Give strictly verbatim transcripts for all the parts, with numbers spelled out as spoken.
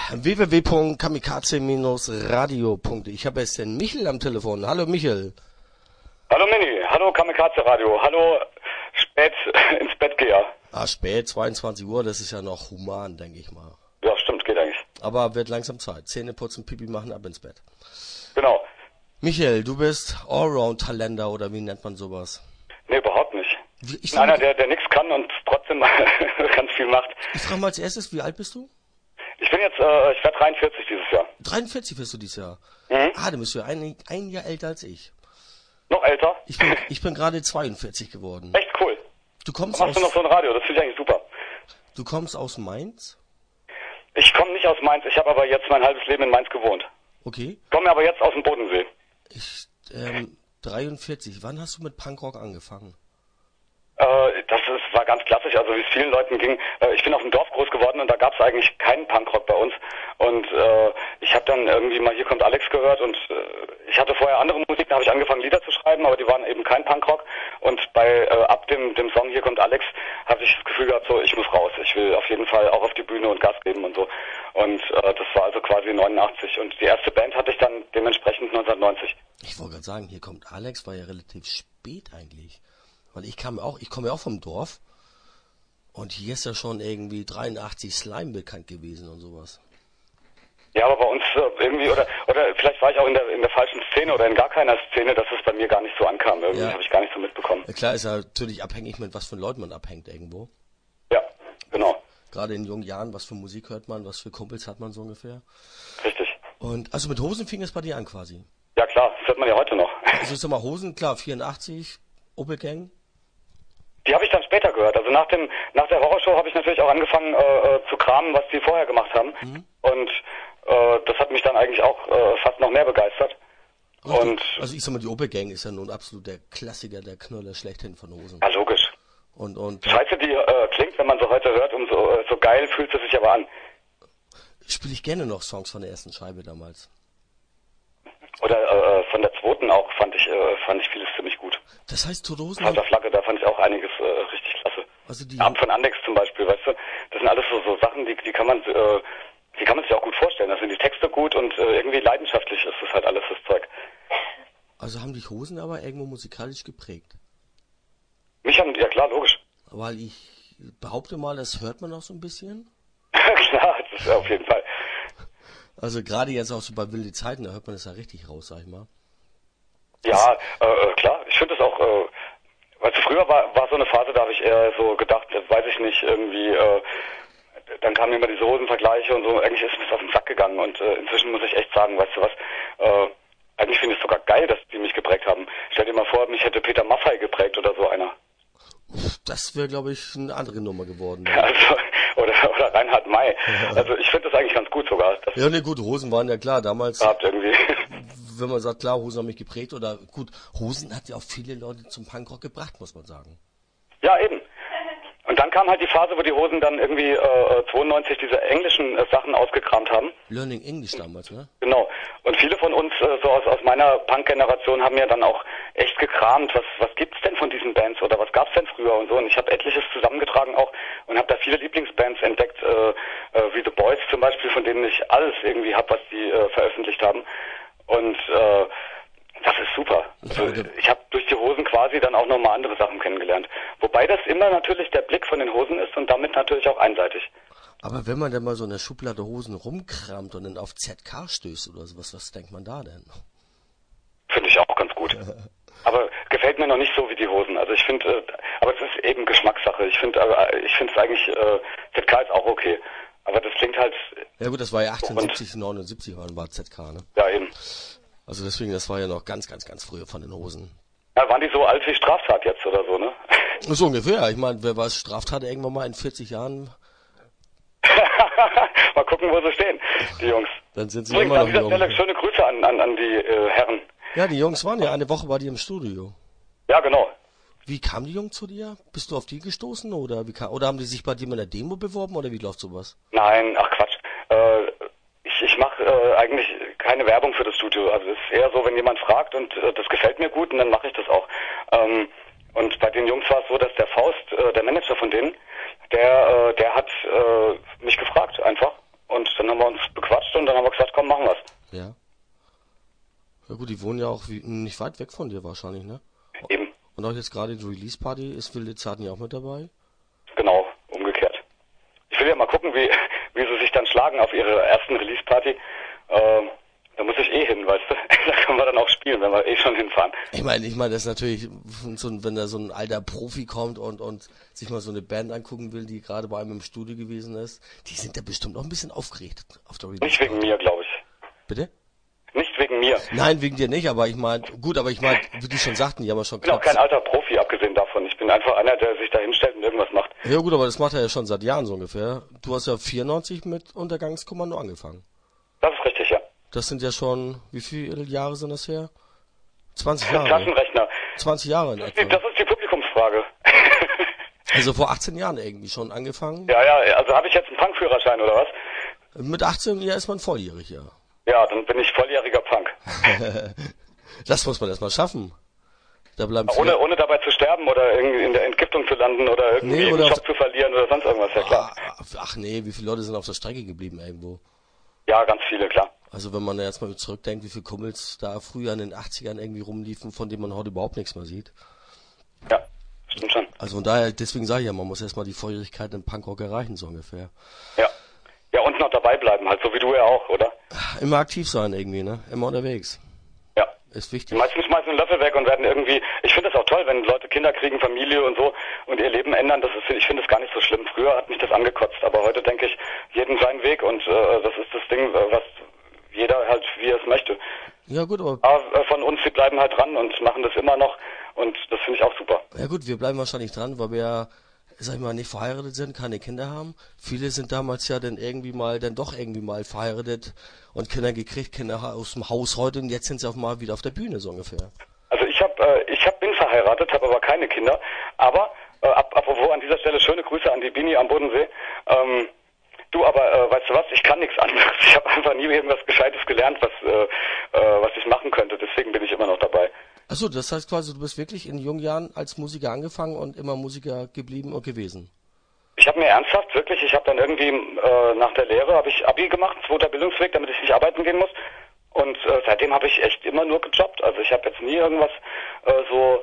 w w w punkt kamikaze radio punkt de. Ich habe jetzt den Michel am Telefon. Hallo Michel. Hallo Mini, hallo Kamikaze Radio, hallo spät ins Bett geher. Ah, spät, zweiundzwanzig Uhr, das ist ja noch human, denke ich mal. Ja, stimmt, geht eigentlich. Aber wird langsam Zeit. Zähne putzen, Pipi machen, ab ins Bett. Genau. Michael, du bist Allround-Talenter oder wie nennt man sowas? Nee, überhaupt nicht. Wie, ich Ich bin einer, der, der nichts kann und trotzdem ganz viel macht. Ich frage mal als erstes, wie alt bist du? Ich bin jetzt, äh, ich werde dreiundvierzig dieses Jahr. dreiundvierzig wirst du dieses Jahr. Mhm. Ah, dann bist du ein, ein Jahr älter als ich. Noch älter? Ich bin, ich bin gerade zweiundvierzig geworden. Echt cool. Du kommst Machst aus, du noch so ein Radio, das finde ich eigentlich super. du kommst aus Mainz? Ich komme nicht aus Mainz, ich habe aber jetzt mein halbes Leben in Mainz gewohnt. Okay. Komme aber jetzt aus dem Bodensee. Ich, ähm, dreiundvierzig. Wann hast du mit Punkrock angefangen? Äh, das ist, war ganz klassisch, also wie es vielen Leuten ging. Äh, ich bin auf dem Dorf groß geworden und da gab es eigentlich keinen Punkrock bei uns. Und äh, ich habe dann irgendwie mal Hier kommt Alex gehört und äh, ich hatte vorher andere Musik, da habe ich angefangen Lieder zu schreiben, aber die waren eben kein Punkrock. Und bei äh, ab dem, dem Song Hier kommt Alex habe ich das Gefühl gehabt, so ich muss raus, ich will auf jeden Fall auch auf die Bühne und Gas geben und so. Und äh, das war also quasi neunundachtzig und die erste Band hatte ich dann dementsprechend neunzehnhundertneunzig. Ich wollte gerade sagen, Hier kommt Alex, war ja relativ spät eigentlich. Weil ich kam auch, ich komme ja auch vom Dorf. Und hier ist ja schon irgendwie dreiundachtzig Slime bekannt gewesen und sowas. Ja, aber bei uns äh, irgendwie, oder oder vielleicht war ich auch in der in der falschen Szene oder in gar keiner Szene, dass es bei mir gar nicht so ankam. Irgendwie Ja. habe ich gar nicht so mitbekommen. Ja, klar ist ja natürlich abhängig, mit was für Leuten man abhängt irgendwo. Ja, genau. Gerade in jungen Jahren, was für Musik hört man, was für Kumpels hat man so ungefähr. Richtig. Und also mit Hosen fing es bei dir an quasi. Ja klar, das hört man ja heute noch. Also ich sag mal Hosen, klar, vierundachtzig, Opel Gang. Die habe ich dann später gehört. Also nach dem nach der Horrorshow habe ich natürlich auch angefangen äh, äh, zu kramen, was die vorher gemacht haben. Mhm. Und äh, das hat mich dann eigentlich auch äh, fast noch mehr begeistert. Also, Und also ich sag mal, die Opel Gang ist ja nun absolut der Klassiker, der Knüller schlechthin von Hosen. ja, logisch. Und, und Scheiße, die äh, klingt, wenn man so heute hört, umso äh, so geil fühlt es sich aber an. spiele ich gerne noch Songs von der ersten Scheibe damals. Oder äh, von der zweiten auch fand ich äh, fand ich vieles ziemlich gut. Das heißt, Tote Hosen, Von der Flagge, da fand ich auch einiges äh, richtig klasse. also die, Ab von Andex zum Beispiel, weißt du, das sind alles so, so Sachen, die die kann man äh, die kann man sich auch gut vorstellen. Da sind die Texte gut und äh, irgendwie leidenschaftlich ist das halt alles das Zeug. also haben die Hosen aber irgendwo musikalisch geprägt. Mich haben, ja klar, logisch. Weil ich behaupte mal, das hört man auch so ein bisschen. Klar, das ist auf jeden Fall. Also gerade jetzt auch so bei wilde Zeiten, da hört man das ja richtig raus, sag ich mal. Ja, äh, äh, klar. Ich finde das auch, äh, weil früher war war so eine Phase, da habe ich eher so gedacht, weiß ich nicht, irgendwie, äh, dann kamen immer diese Hosenvergleiche und so. Eigentlich ist mir das auf den Sack gegangen und äh, inzwischen muss ich echt sagen, weißt du was, äh, eigentlich finde ich es sogar geil, dass die mich geprägt haben. Stell dir mal vor, mich hätte Peter Maffay geprägt oder so einer. Das wäre, glaube ich, eine andere Nummer geworden. Also, oder, oder Reinhard May. Also ich finde das eigentlich ganz gut sogar. Das Ja, ne, gut, Hosen waren ja klar, damals, habt irgendwie. wenn man sagt, klar, Hosen haben mich geprägt, oder gut, Hosen hat ja auch viele Leute zum Punkrock gebracht, muss man sagen. Ja, eben. Und dann kam halt die Phase, wo die Hosen dann irgendwie äh, zweiundneunzig diese englischen äh, Sachen ausgekramt haben. Learning English damals, ne? Genau. Und viele von uns, äh, so aus, aus meiner Punk-Generation, haben ja dann auch echt gekramt, was was gibt's denn von diesen Bands oder was gab's denn früher und so. Und ich habe etliches zusammengetragen auch und habe da viele Lieblingsbands entdeckt, äh, äh, wie The Boys zum Beispiel, von denen ich alles irgendwie habe, was die äh, veröffentlicht haben. Und äh, das ist super. Also, ich habe durch die Hosen quasi dann auch nochmal andere Sachen kennengelernt. Wobei das immer natürlich der Blick von den Hosen ist und damit natürlich auch einseitig. Aber wenn man dann mal so in der Schublade Hosen rumkramt und dann auf Z K stößt oder sowas, was denkt man da denn? Finde ich auch ganz gut. Aber gefällt mir noch nicht so wie die Hosen. Also ich finde, äh, aber es ist eben Geschmackssache. Ich finde, äh, ich finde es eigentlich, äh, Z K ist auch okay. Aber das klingt halt... Ja gut, das war ja achtundsiebzig, neunundsiebzig war Z K, ne? Ja, eben. Also deswegen, das war ja noch ganz, ganz, ganz früher von den Hosen. Ja, waren die so alt wie Straftat jetzt oder so, ne? So ungefähr. Ich meine, wer weiß, Straftat irgendwann mal in vierzig Jahren, Mal gucken, wo sie stehen, die Jungs. dann sind sie Übrigens immer an noch dieser jung. Stelle schöne Grüße an, an, an die äh, Herren. Ja, die Jungs waren ja, eine Woche war die im Studio. Ja, genau. Wie kamen die Jungs zu dir? Bist du auf die gestoßen oder wie kam, oder haben die sich bei dir mit einer Demo beworben oder wie läuft sowas? Nein, ach Quatsch. Äh, ich ich mache äh, eigentlich keine Werbung für das Studio. Also es ist eher so, wenn jemand fragt und äh, das gefällt mir gut und dann mache ich das auch. Ähm, und bei den Jungs war es so, dass der Faust, äh, der Manager von denen, der äh, der hat äh, mich gefragt einfach. Und dann haben wir uns gut, die wohnen ja auch wie, nicht weit weg von dir wahrscheinlich, ne? Eben. Und auch jetzt gerade die Release-Party, ist Wilde Zeiten ja auch mit dabei? Genau, umgekehrt. Ich will ja mal gucken, wie, wie sie sich dann schlagen auf ihre ersten Release-Party. Äh, da muss ich eh hin, weißt du? Da können wir dann auch spielen, wenn wir eh schon hinfahren. Ich meine, ich meine, das ist natürlich, so ein, wenn da so ein alter Profi kommt und, und sich mal so eine Band angucken will, die gerade bei einem im Studio gewesen ist, die sind da bestimmt auch ein bisschen aufgeregt auf der Release-Party. Nicht wegen mir, glaube ich. Bitte? Nicht wegen mir. Nein, wegen dir nicht, aber ich meine, gut, aber ich meine, wie die schon sagten, die haben ja schon Ich bin auch kein alter Profi, abgesehen davon. Ich bin einfach einer, der sich da hinstellt und irgendwas macht. Ja gut, aber das macht er ja schon seit Jahren so ungefähr. Du hast ja vierundneunzig mit Untergangskommando angefangen. Das ist richtig, ja. Das sind ja schon, wie viele Jahre sind das her? zwanzig Jahre. Taschenrechner. zwanzig Jahre in Das ist etwa. die, das ist die Publikumsfrage. Also vor achtzehn Jahren irgendwie schon angefangen. Ja, ja, also habe ich jetzt einen Punkführerschein oder was? Mit achtzehn Jahren ist man volljährig, ja. Ja, dann bin ich volljähriger Punk. Das muss man erstmal schaffen. Da bleiben ohne, ohne dabei zu sterben oder irgendwie in der Entgiftung zu landen oder irgendwie Nee, einen oder Job auf- zu verlieren oder sonst irgendwas, ja klar. Ah, ach nee, wie viele Leute sind auf der Strecke geblieben irgendwo? Ja, ganz viele, klar. Also wenn man da jetzt mal zurückdenkt, wie viele Kumpels da früher in den achtzigern irgendwie rumliefen, von denen man heute überhaupt nichts mehr sieht. Ja, stimmt schon. Also und daher, deswegen sage ich ja, man muss erstmal die Volljährigkeit im Punkrock erreichen, so ungefähr. Ja. Ja, und noch dabei bleiben, halt so wie du ja auch, oder? Immer aktiv sein irgendwie, ne? Immer unterwegs. Ja. Ist Die wichtig. meisten schmeißen einen Löffel weg und werden irgendwie, ich finde das auch toll, wenn Leute Kinder kriegen, Familie und so und ihr Leben ändern, das ist, ich finde das gar nicht so schlimm. Früher hat mich das angekotzt, aber heute denke ich, jedem seinen Weg und äh, das ist das Ding, äh, was jeder halt, wie er es möchte. Ja gut, aber Aber äh, von uns, wir bleiben halt dran und machen das immer noch und das finde ich auch super. ja gut, wir bleiben wahrscheinlich dran, weil wir ja, sag ich mal, nicht verheiratet sind, keine Kinder haben. Viele sind damals ja dann irgendwie mal, dann doch irgendwie mal verheiratet und Kinder gekriegt, Kinder aus dem Haus heute und jetzt sind sie auf mal wieder auf der Bühne, so ungefähr. Also ich habe, äh, ich hab, bin verheiratet, habe aber keine Kinder, aber, äh, ap apropos an dieser Stelle schöne Grüße an die Bini am Bodensee, ähm, du, aber äh, weißt du was, ich kann nichts anderes. Ich habe einfach nie irgendwas Gescheites gelernt, was, äh, äh, was ich machen könnte. Deswegen bin ich immer noch dabei. Achso, das heißt quasi, du bist wirklich in jungen Jahren als Musiker angefangen und immer Musiker geblieben und gewesen. Ich habe mir ernsthaft, wirklich, ich habe dann irgendwie äh, nach der Lehre, habe ich Abi gemacht, zweiter Bildungsweg, damit ich nicht arbeiten gehen muss. Und äh, seitdem habe ich echt immer nur gejobbt. Also ich habe jetzt nie irgendwas äh, so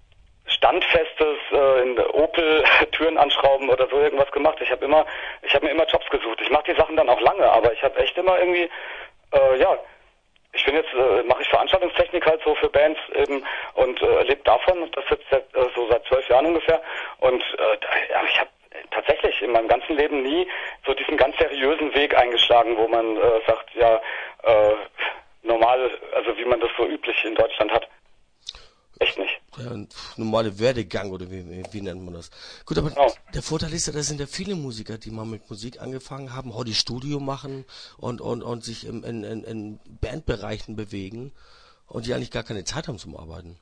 Standfestes äh, in Opel Türen anschrauben oder so irgendwas gemacht. Ich habe immer, ich habe mir immer Jobs gesucht. Ich mache die Sachen dann auch lange, aber ich habe echt immer irgendwie, äh, ja, ich bin jetzt, äh, mache ich Veranstaltungstechnik halt so für Bands eben und äh, lebe davon, das jetzt seit, äh, so seit zwölf Jahren ungefähr. Und äh, da, ja, ich habe tatsächlich in meinem ganzen Leben nie so diesen ganz seriösen Weg eingeschlagen, wo man äh, sagt, ja, äh, normal, also wie man das so üblich in Deutschland hat. Echt nicht. Ja, ein normale Werdegang oder wie, wie, wie nennt man das? Gut, aber Genau. der Vorteil ist ja, da sind ja viele Musiker, die mal mit Musik angefangen haben, heute Studio machen und, und, und sich im, in, in, in Bandbereichen bewegen und die eigentlich gar keine Zeit haben zum Arbeiten.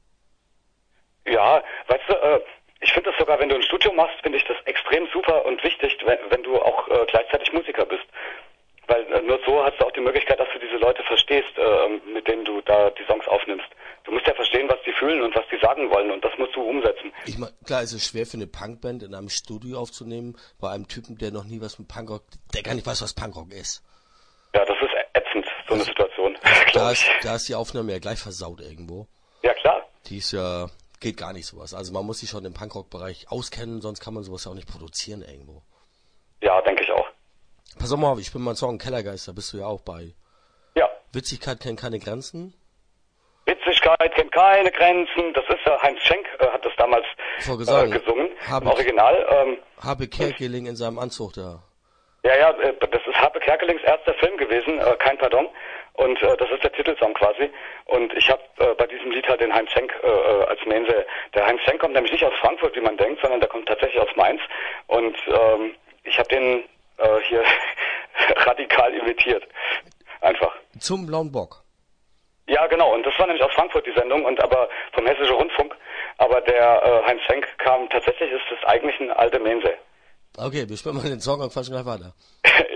Ja, weißt du, äh, ich finde das sogar, wenn du ein Studio machst, finde ich das extrem super und wichtig, wenn, wenn du auch äh, gleichzeitig Musiker bist. Weil äh, nur so hast du auch die Möglichkeit, dass du diese Leute verstehst, äh, mit denen du da die Songs aufnimmst. Du musst ja verstehen, was die fühlen und was die sagen wollen und das musst du umsetzen. Ich meine, klar, es ist schwer für eine Punkband in einem Studio aufzunehmen, bei einem Typen, der noch nie was mit Punkrock, der gar nicht weiß, was Punkrock ist. Ja, das ist ätzend, so eine Situation. Da glaub ist, ich. da ist die Aufnahme ja gleich versaut irgendwo. Ja, klar. Die ist ja, geht gar nicht sowas. Also man muss sich schon im Punkrock-Bereich auskennen, sonst kann man sowas ja auch nicht produzieren irgendwo. Ja, denke ich auch. Pass auf mal auf, ich bin mein Song Kellergeister, bist du ja auch bei. Ja. Witzigkeit kennt keine Grenzen. Witzigkeit kennt keine Grenzen. Das ist ja Heinz Schenk äh, hat das damals äh, gesungen Habe im Original. Ähm, Habe Kerkeling in seinem Anzug da. ja, ja, äh, das ist Harpe Kerkelings erster Film gewesen, äh, Kein Pardon. Und äh, das ist der Titelsong quasi. Und ich habe äh, bei diesem Lied halt den Heinz Schenk äh, als Mainsee. Der Heinz Schenk kommt nämlich nicht aus Frankfurt, wie man denkt, sondern der kommt tatsächlich aus Mainz. Und ähm, ich habe den äh, hier radikal imitiert. Einfach. Zum Blauen Bock. Ja, genau. Und das war nämlich aus Frankfurt die Sendung, und aber vom Hessischen Rundfunk. Aber der äh, Heinz Schenk kam tatsächlich, ist das eigentlich ein alter Mainsee. Okay, wir spielen mal den Song und quatschen gleich weiter.